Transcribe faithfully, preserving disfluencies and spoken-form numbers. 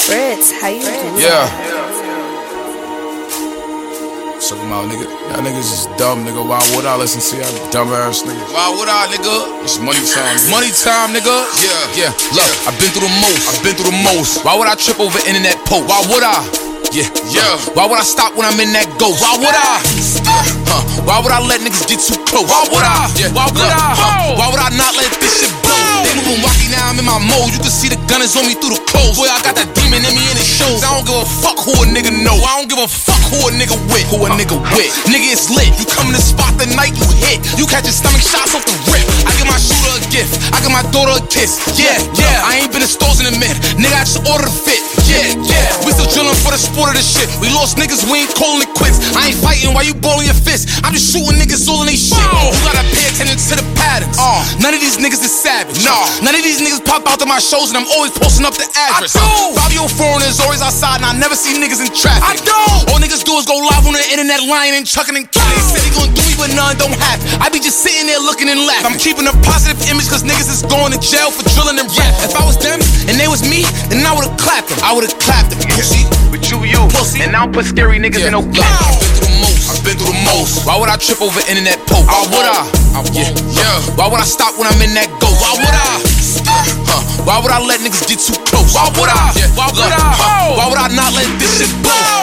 Fritz, how you doing? Yeah. Suck them out, nigga. Y'all niggas is dumb, nigga. Why would I listen to y'all dumb ass niggas? Why would I, nigga? It's money time. Nigga. Money time, nigga. Yeah. Yeah. Look, yeah. I've been through the most. I've been through the most. Why would I trip over internet post? Why would I? Yeah, yeah. Why would I stop when I'm in that ghost? Why would I? Huh? Why would I let niggas get too close? Why would I? Yeah. Why would I? Huh? Why would I not let this shit blow? They moving wacky now, I'm in my mode. You can see the gun is on me through the clothes. Boy, I got that demon in me and it shows. I don't give a fuck who a nigga know. I don't give a fuck who a nigga with. Who a nigga with. Nigga, it's lit. You come in the spot the night you hit. You catch your stomach shots off the rip. I give my shooter a gift. I give my daughter a kiss. Yeah, yeah. I ain't been in stores in a minute. Nigga, I just ordered a fit. Yeah, yeah. We still drilling for the sport of the shit. We lost niggas, we ain't calling it quits. I ain't fighting while you balling your fist. I'm just shooting niggas all in they shit. Oh. You gotta pay attention to the patterns. Uh. None of these niggas is savage. Nah. None of these niggas pop out to my shows and I'm always posting up the address. I do. Fabio foreigners always outside and I never see niggas in traffic. I do. All niggas do is go live on the internet, lying and chucking and killing. They say they gon' do me, but none don't happen. I be just sitting there looking and laughing. I'm keeping a positive image cause niggas is going to jail for drilling and rap. If I was them and they was me, then I would've clapped them. I would've clapped them. Pussy. But you, you. Pussy. And I don't put scary niggas yeah. in no cap. I've been through the most. I've been through the most. Why would I trip over internet post? Why would I? I yeah, yeah. Why would I stop when I'm in that ghost? Why would I? Huh? Why would I let niggas get too close? Why would I? Why would I? Huh? Why would I not let this shit blow?